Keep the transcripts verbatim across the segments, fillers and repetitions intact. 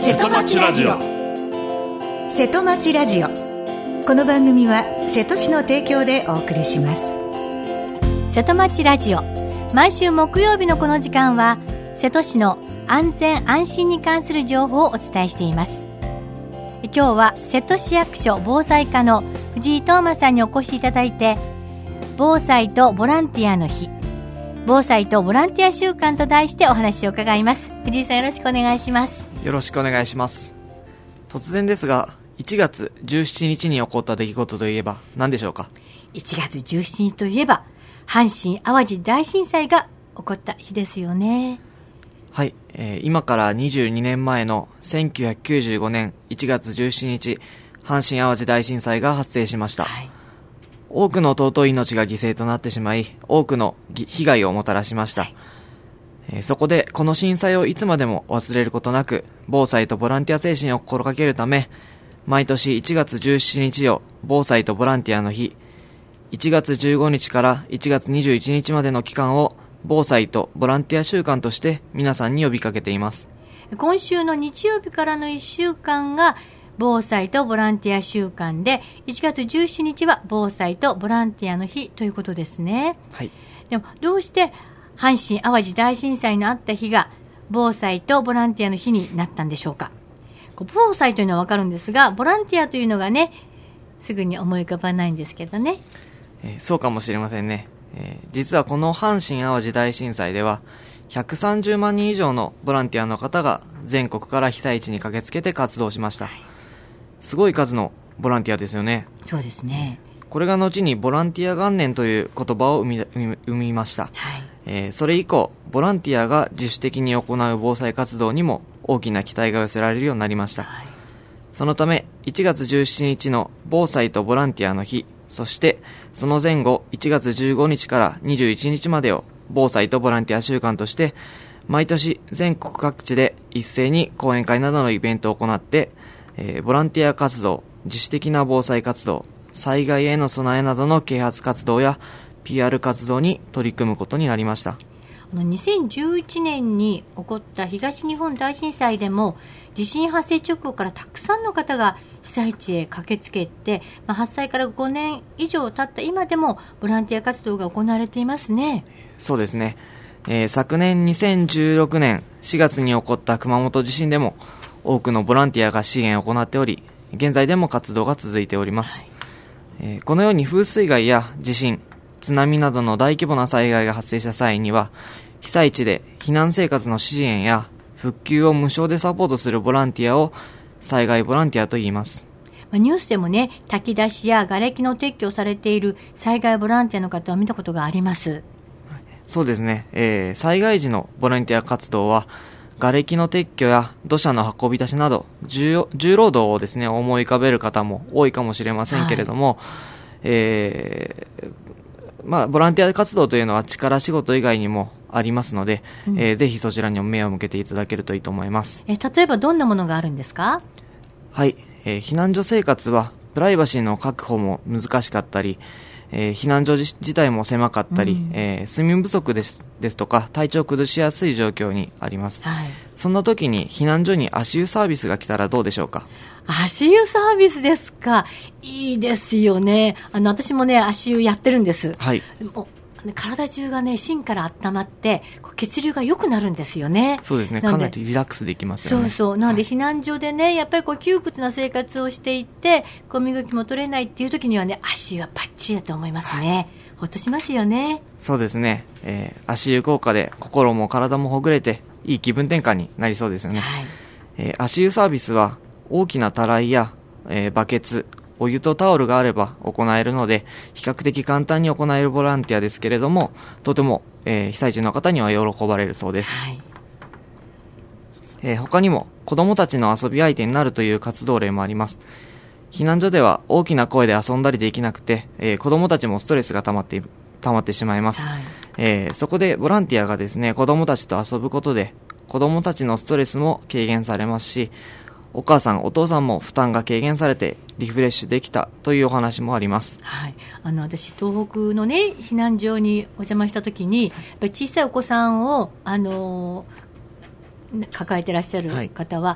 瀬戸町ラジオ。瀬戸町ラジオ、この番組は瀬戸市の提供でお送りします。 瀬戸町ラジオ、毎週木曜日のこの時間は瀬戸市の安全安心に関する情報をお伝えしています。今日は瀬戸市役所防災課の藤井東馬さんにお越しいただいて、防災とボランティアの日、防災とボランティア週間と題してお話を伺います。藤井さん、よろしくお願いします。 よろしくお願いします。突然ですが、いちがつじゅうしちにちに起こった出来事といえば何でしょうか？ いちがつじゅうしちにちといえば阪神淡路大震災が起こった日ですよね。 はい、えー、今からにじゅうにねんまえのせんきゅうひゃくきゅうじゅうごねんいちがつじゅうしちにち、阪神淡路大震災が発生しました。はい、多くの尊い命が犠牲となってしまい、多くの被害をもたらしました。はい、えー、そこでこの震災をいつまでも忘れることなく、防災とボランティア精神を心がけるため、毎年いちがつじゅうしちにちを防災とボランティアの日、いちがつじゅうごにちからいちがつにじゅういちにちまでの期間を防災とボランティア週間として皆さんに呼びかけています。 今週の日曜日からのいっしゅうかんが防災とボランティア週間で、いちがつじゅうしちにちは防災とボランティアの日ということですね。 はい。 でもどうして阪神淡路大震災のあった日が防災とボランティアの日になったんでしょうか？防災というのはわかるんですが、ボランティアというのがね、すぐに思い浮かばないんですけどね。 えー、そうかもしれませんね。えー、実はこの阪神淡路大震災ではひゃくさんじゅうまんにん以上のボランティアの方が全国から被災地に駆けつけて活動しました。はい、すごい数のボランティアですよね。 そうですね。 これが後にボランティア元年という言葉を生み、生みました。はい、えー、それ以降ボランティアが自主的に行う防災活動にも大きな期待が寄せられるようになりました。はい、そのためいちがつじゅうしちにちの防災とボランティアの日、そしてその前後いちがつじゅうごにちからにじゅういちにちまでを防災とボランティア週間として、毎年全国各地で一斉に講演会などのイベントを行って、えー、ボランティア活動、自主的な防災活動、災害への備えなどの啓発活動や ピーアール 活動に取り組むことになりました。 にせんじゅういちねんに起こった東日本大震災でも、地震発生直後からたくさんの方が被災地へ駆けつけて、まあ、発災からごねん以上経った今でもボランティア活動が行われていますね。 そうですね。えー、昨年にせんじゅうろくねんしがつに起こった熊本地震でも多くのボランティアが支援を行っており、現在でも活動が続いております。はい、えー、このように風水害や地震、津波などの大規模な災害が発生した際には、被災地で避難生活の支援や復旧を無償でサポートするボランティアを災害ボランティアと言います。 ニュースでもね、炊き出しや瓦礫の撤去をされている災害ボランティアの方を見たことがあります。 そうですね、えー、災害時のボランティア活動は瓦礫の撤去や土砂の運び出しなど 重, 重労働をですね思い浮かべる方も多いかもしれませんけれども、はい、えーまあ、ボランティア活動というのは力仕事以外にもありますので、うん、えー、ぜひそちらにも目を向けていただけるといいと思います。 え例えばどんなものがあるんですか？ はい、えー、避難所生活はプライバシーの確保も難しかったり、えー、避難所自体も狭かったり、うん、えー、睡眠不足です、ですとか体調を崩しやすい状況にあります。はい、そんな時に避難所に足湯サービスが来たらどうでしょうか？ 足湯サービスですか？いいですよね。あの私もね足湯やってるんです。はい、もう体中がね芯から温まって血流が良くなるんですよね。 そうですね、かなりリラックスできますよね。 そうそう、なので避難所でねやっぱりこう窮屈な生活をしていてこう身動きも取れないっていう時にはね、足湯はバッチリだと思いますね。はい、ほっとしますよね。 そうですね、えー、足湯効果で心も体もほぐれていい気分転換になりそうですよね。はい、えー、足湯サービスは大きなたらいや、えー、バケツ、お湯とタオルがあれば行えるので比較的簡単に行えるボランティアですけれども、とても、えー、被災地の方には喜ばれるそうです。はい、えー、他にも子どもたちの遊び相手になるという活動例もあります。避難所では大きな声で遊んだりできなくて、えー、子どもたちもストレスが溜まって溜まってしまいます。はい、えー、そこでボランティアがですね子どもたちと遊ぶことで子どもたちのストレスも軽減されますし、お母さんお父さんも負担が軽減されてリフレッシュできたというお話もあります。 はい、あの私東北のね避難所にお邪魔した時にやっぱり小さいお子さんをあのー、抱えてらっしゃる方は、はい、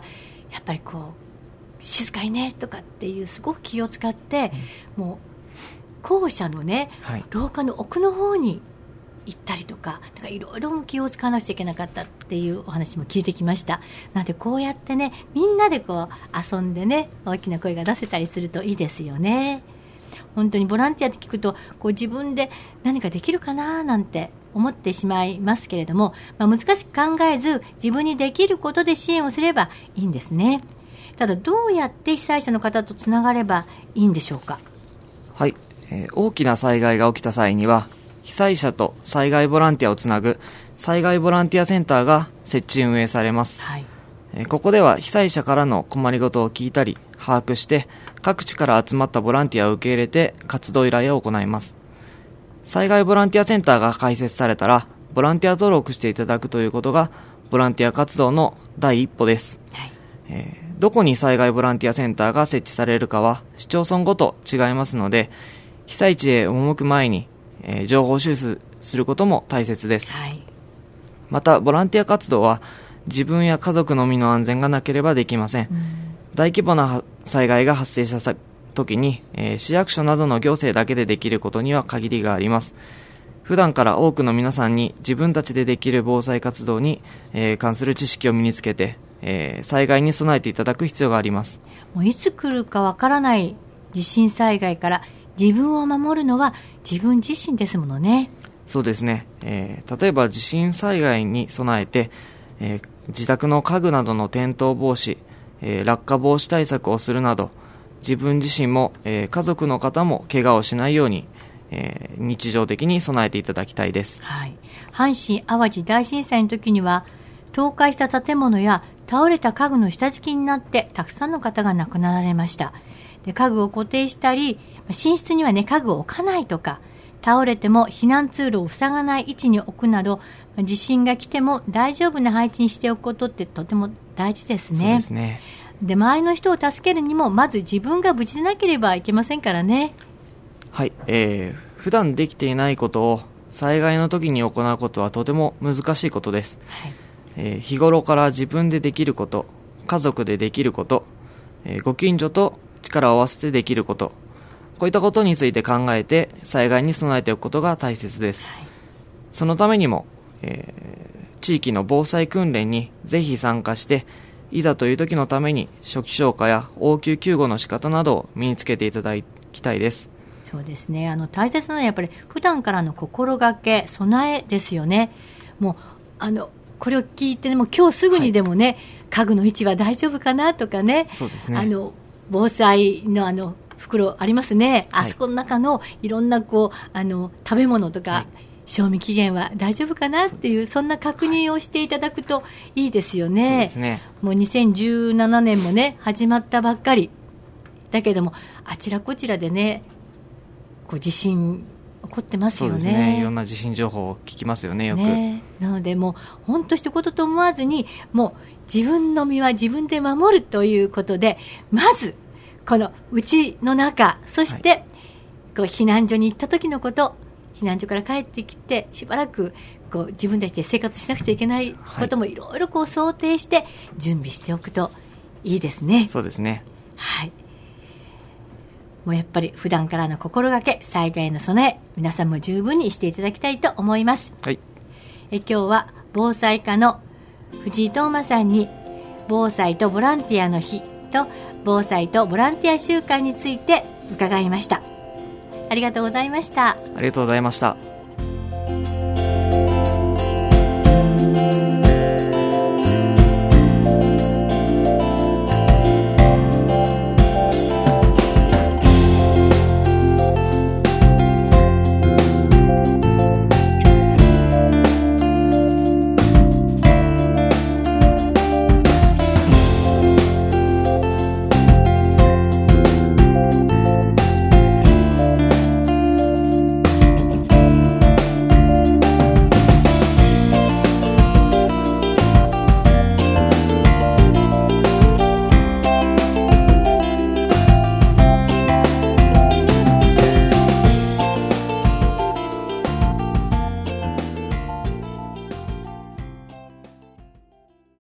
やっぱりこう静かにねとかっていうすごく気を使って、うん、もう校舎のね、はい、廊下の奥の方に行ったりとか、なんかいろいろ気を使わなくちゃいけなかったっていうお話も聞いてきました。なのでこうやってね、みんなでこう遊んでね、大きな声が出せたりするといいですよね。本当にボランティアって聞くと、こう自分で何かできるかななんて思ってしまいますけれども、まあ、難しく考えず自分にできることで支援をすればいいんですね。ただどうやって被災者の方とつながればいいんでしょうか。 はい、えー、大きな災害が起きた際には被災者と災害ボランティアをつなぐ災害ボランティアセンターが設置運営されます、はい。えー、ここでは被災者からの困りごとを聞いたり把握して各地から集まったボランティアを受け入れて活動依頼を行います。災害ボランティアセンターが開設されたらボランティア登録していただくということがボランティア活動の第一歩です、はい。えー、どこに災害ボランティアセンターが設置されるかは市町村ごと違いますので、被災地へ赴く前に、えー、情報収集することも大切です、はい。またボランティア活動は自分や家族の身の安全がなければできません、うん。大規模な災害が発生した時に、えー、市役所などの行政だけでできることには限りがあります。普段から多くの皆さんに自分たちでできる防災活動に、えー、関する知識を身につけて、えー、災害に備えていただく必要があります。 もういつ来るかわからない地震災害から自分を守るのは自分自身ですものね。 そうですね、えー、例えば地震災害に備えて、えー、自宅の家具などの転倒防止、えー、落下防止対策をするなど自分自身も、えー、家族の方も怪我をしないように、えー、日常的に備えていただきたいです、 はい。阪神・淡路大震災の時には倒壊した建物や倒れた家具の下敷きになってたくさんの方が亡くなられました。で、家具を固定したり寝室にはね家具を置かないとか、倒れても避難通路を塞がない位置に置くなど、地震が来ても大丈夫な配置にしておくことってとても大事ですね。 そうですね。 で、周りの人を助けるにもまず自分が無事でなければいけませんからね。 はい、えー、普段できていないことを災害の時に行うことはとても難しいことです、はい。えー、日頃から自分でできること、家族でできること、えー、ご近所と力を合わせてできること、こういったことについて考えて災害に備えておくことが大切です、はい。そのためにも、えー、地域の防災訓練にぜひ参加して、いざという時のために初期消火や応急救護の仕方などを身につけていただきたいです。 そうですね、あの大切なのはやっぱり普段からの心がけ、備えですよね。もうあのこれを聞いて、ね、もう今日すぐにでもね、はい、家具の位置は大丈夫かなとかね、 そうですね、 あの防災のあの袋ありますね、はい、あそこの中のいろんなこうあの食べ物とか、はい、賞味期限は大丈夫かなっていう、そんな確認をしていただくといいですよね。 そうですね。 もうにせんじゅうななねんもね始まったばっかりだけども、あちらこちらでねこう地震起こってますよね。 そうですね、いろんな地震情報を聞きますよね、よくね。 なのでもう本当一言と思わずに、もう自分の身は自分で守るということで、まずこの家の中、そして、はい、こう避難所に行った時のこと、避難所から帰ってきてしばらくこう自分たちで生活しなくちゃいけないこともいろいろこう想定して準備しておくといいですね。 そうですね、 はい。もうやっぱり普段からの心がけ、災害の備え、皆さんも十分にしていただきたいと思います、 はい。 え今日は防災課の藤井東馬さんに防災とボランティアの日と防災とボランティア週間について伺いました。ありがとうございました。 ありがとうございました。